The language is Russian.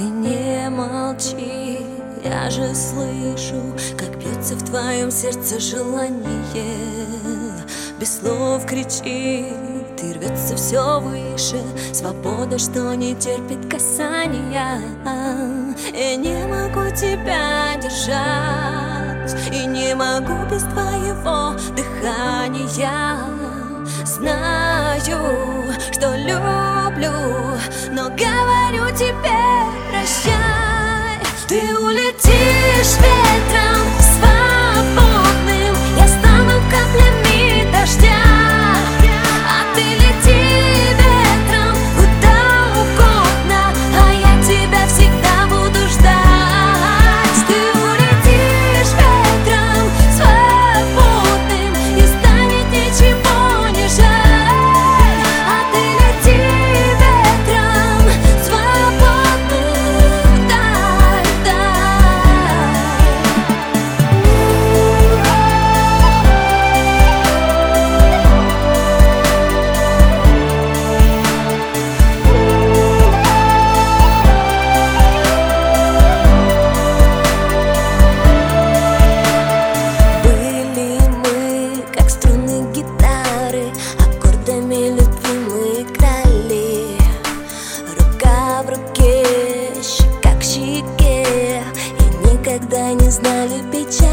Ты не молчи, я же слышу, как бьется в твоем сердце желание. Без слов кричит и рвется все выше. Свобода, что не терпит касания. Я не могу тебя держать, и не могу без твоего дыхания. Знаю, что люблю, но говорю тебе прощай. Ты улетишь ветром свободным, я стану каплями дождя. А ты лети ветром куда угодно, а я тебя всегда буду ждать. Ты улетишь ветром свободным, и станет ничего не жаль. А ты лети ветром свободным вдаль, были мы, как струны гитары, аккордами любви мы играли. Рука в руке, щека к щеке, и никогда не знали печали.